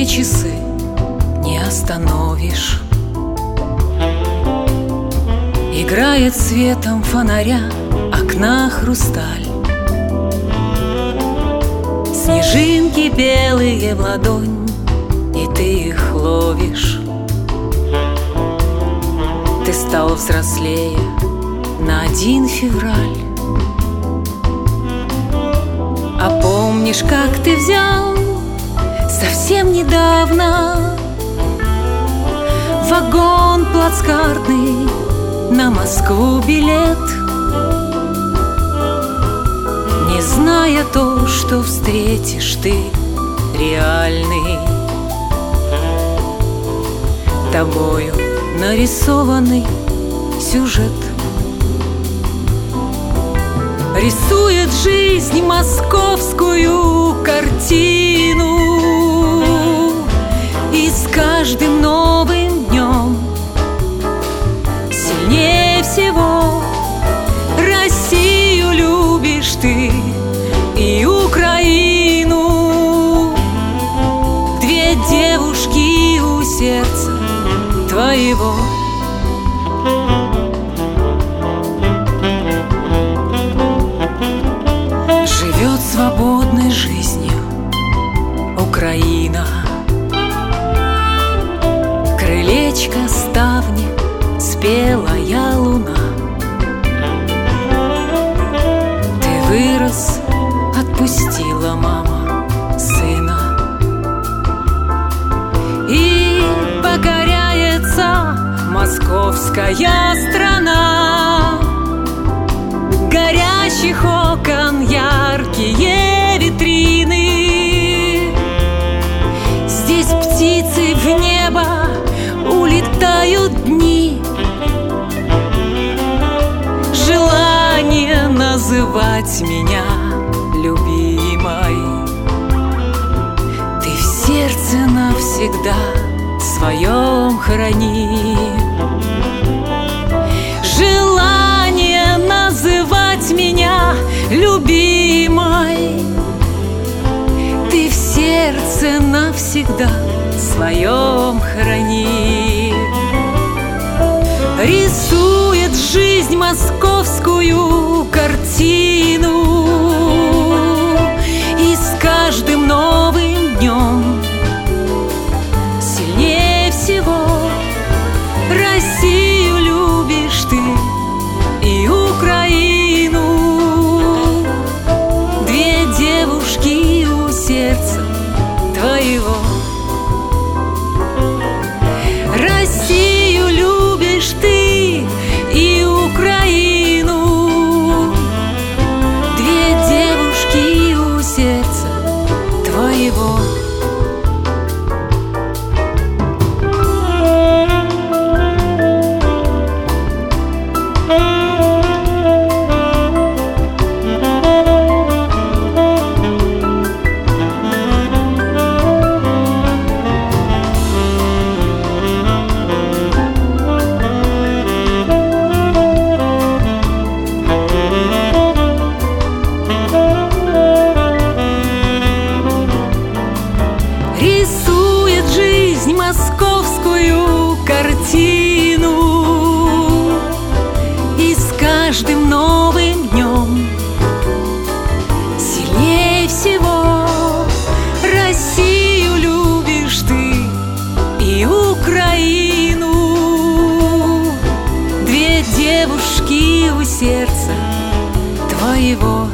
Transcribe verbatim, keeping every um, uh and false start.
часы не остановишь. Играет светом фонаря окна хрусталь. Снежинки белые в ладонь, и ты их ловишь. Ты стал взрослее на один февраль. А помнишь, как ты взял совсем недавно вагон плацкартный на Москву билет, не зная то, что встретишь ты реальный, тобою нарисованный сюжет. Рисует жизнь московскую картину, и с каждым новым днем сильнее всего Россию любишь ты и Украину. Две девушки у сердца твоего. Живет свободной жизнью Украина. Крылечко ставни, спелая луна. Ты вырос, отпустила мама сына, и покоряется московская страна. Горящих окон яркие витрины, здесь птицы в небо улетают дни. Желание называть меня любимой ты в сердце навсегда своем храни. Желание называть меня любимой ты в сердце навсегда своем храни. Рисует жизнь московскую картину, и с каждым новым днем сильнее всего Россию любишь ты и Украину. Две девушки у сердца твоего. Россию любишь ты и Украину. Две девушки у сердца твоего. Рисует жизнь московскую картину, и с каждым новым днем сильнее всего Россию любишь ты и Украину. Две девушки у сердца твоего.